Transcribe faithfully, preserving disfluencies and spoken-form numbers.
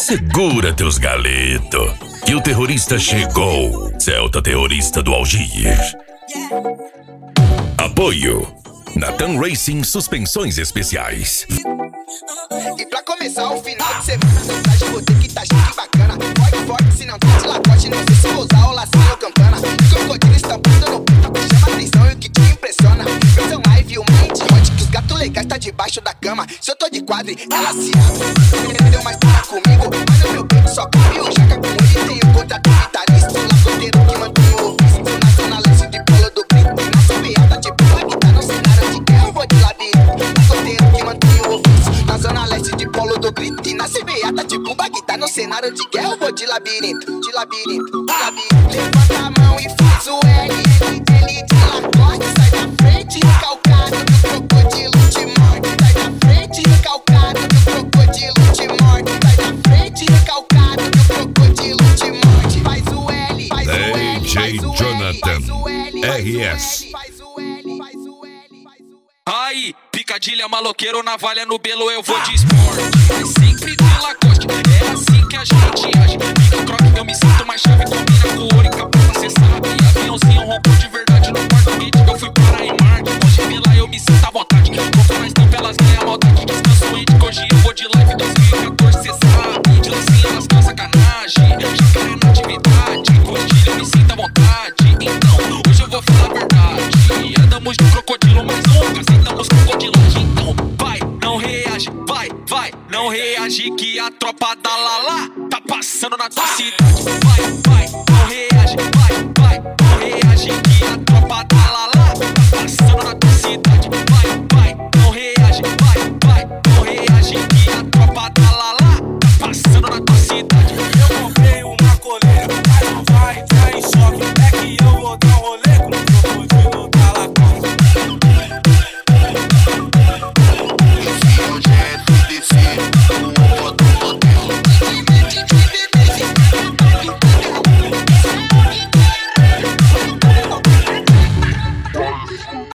Segura teus galetos, que o terrorista chegou. Celta terrorista do Algier. Apoio Natan Racing Suspensões Especiais. E pra começar o final de semana, traje vou ter que tá chique bacana. Forte, forte, se não tá de lacote, não sei se vou usar o lacinho ou campana. Crocodilo estampado no puta, chama atenção e o que te impressiona. Versão live, uma mente hot, que os gatos legais tá debaixo da cama. Se eu tô de quadre, ela se abre. Deu mais para comigo, mas no meu peito só cabe o jaca com ele. Tem o contrato vitalício, lacoteiro que mantém o ofício. Na zona leste de Polo do Grito, na subiada de Pula que tá no cenário de guerra, eu vou de labirinto. Lacoteiro que mantém o ofício. Na zona leste de Polo do Grito, e na C B A tá de Cuba que tá no cenário de guerra, eu vou de labirinto, de labirinto, de labirinto. Levanta a mão e faz o L, L, L de Lacoste. Sai da frente, recalcado do crocodilo te morde. Sai da frente, recalcado do crocodilo te morde. Sai da frente, recalcado do crocodilo te morde. Faz o L, faz o L, D J faz o L, Jonathan, faz o L, faz o R S. L, faz o L, faz o L, faz o L. Aí, picadilha, maloqueiro, navalha no belo, eu vou de esporte. Mas sempre de Lacoste, é assim que a gente age. Fica croque, eu me sinto mais chave, combina com ouro e capota, cê sabe. Aviãozinho rompou de verdade no quarto beat, eu fui para em Marte. Hoje vê lá, eu me sinto à vontade. Vou mais não pelas minhas maldade, descanso índico, hoje eu vou de live dois mil e quatorze, cê sabe. De lancinha nas tuas sacanagem, já querendo atividade. Curtir, eu me sinto à vontade. Então, hoje eu vou falar a verdade. Andamos de crocodilo, mas nunca sentamos crocodilagem. Então, vai, não reage, vai, vai, não reage que a tropa da Lala tá passando na tua cidade. Vai, vai, não reage, vai, vai, não reage que a tropa da Lala tá passando na tua cidade.